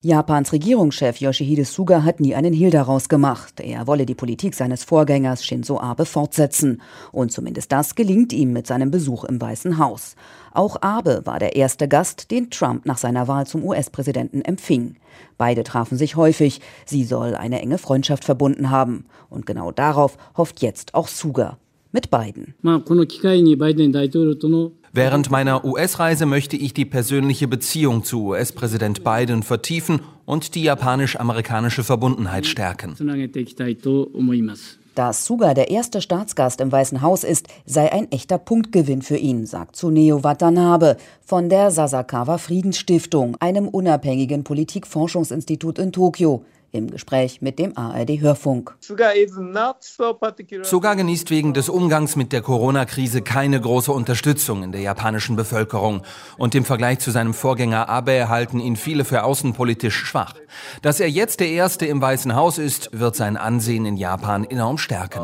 Japans Regierungschef Yoshihide Suga hat nie einen Hehl daraus gemacht. Er wolle die Politik seines Vorgängers Shinzo Abe fortsetzen. Und zumindest das gelingt ihm mit seinem Besuch im Weißen Haus. Auch Abe war der erste Gast, den Trump nach seiner Wahl zum US-Präsidenten empfing. Beide trafen sich häufig. Sie soll eine enge Freundschaft verbunden haben. Und genau darauf hofft jetzt auch Suga. Mit Biden. Während meiner US-Reise möchte ich die persönliche Beziehung zu US-Präsident Biden vertiefen und die japanisch-amerikanische Verbundenheit stärken. Dass Suga der erste Staatsgast im Weißen Haus ist, sei ein echter Punktgewinn für ihn, sagt Tsuneo Watanabe von der Sasakawa Friedensstiftung, einem unabhängigen Politikforschungsinstitut in Tokio. Im Gespräch mit dem ARD-Hörfunk. Suga genießt wegen des Umgangs mit der Corona-Krise keine große Unterstützung in der japanischen Bevölkerung. Und im Vergleich zu seinem Vorgänger Abe halten ihn viele für außenpolitisch schwach. Dass er jetzt der Erste im Weißen Haus ist, wird sein Ansehen in Japan enorm stärken.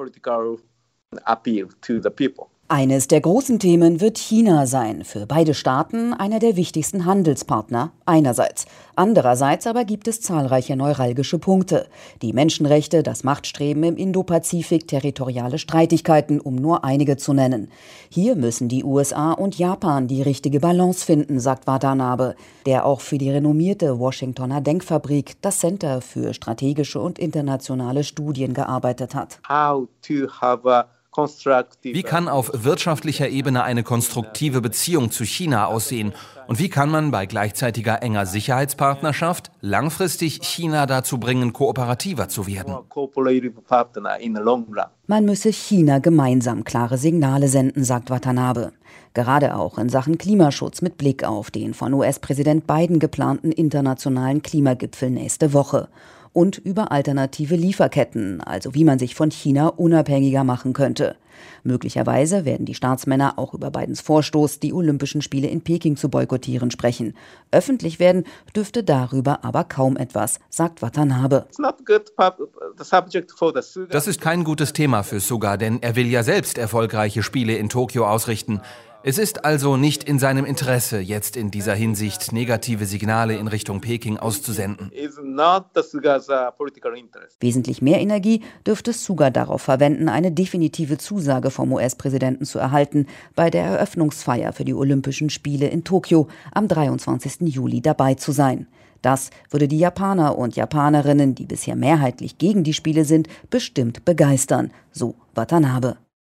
Eines der großen Themen wird China sein, für beide Staaten einer der wichtigsten Handelspartner einerseits. Andererseits aber gibt es zahlreiche neuralgische Punkte. Die Menschenrechte, das Machtstreben im Indopazifik, territoriale Streitigkeiten, um nur einige zu nennen. Hier müssen die USA und Japan die richtige Balance finden, sagt Watanabe, der auch für die renommierte Washingtoner Denkfabrik, das Center für strategische und internationale Studien, gearbeitet hat. Wie kann auf wirtschaftlicher Ebene eine konstruktive Beziehung zu China aussehen? Und wie kann man bei gleichzeitiger enger Sicherheitspartnerschaft langfristig China dazu bringen, kooperativer zu werden? Man müsse China gemeinsam klare Signale senden, sagt Watanabe. Gerade auch in Sachen Klimaschutz mit Blick auf den von US-Präsident Biden geplanten internationalen Klimagipfel nächste Woche. Und über alternative Lieferketten, also wie man sich von China unabhängiger machen könnte. Möglicherweise werden die Staatsmänner auch über Bidens Vorstoß, die Olympischen Spiele in Peking zu boykottieren, sprechen. Öffentlich werden dürfte darüber aber kaum etwas, sagt Watanabe. Das ist kein gutes Thema für Suga, denn er will ja selbst erfolgreiche Spiele in Tokio ausrichten. Es ist also nicht in seinem Interesse, jetzt in dieser Hinsicht negative Signale in Richtung Peking auszusenden. Wesentlich mehr Energie dürfte Suga darauf verwenden, eine definitive Zusage vom US-Präsidenten zu erhalten, bei der Eröffnungsfeier für die Olympischen Spiele in Tokio am 23. Juli dabei zu sein. Das würde die Japaner und Japanerinnen, die bisher mehrheitlich gegen die Spiele sind, bestimmt begeistern, so Watanabe.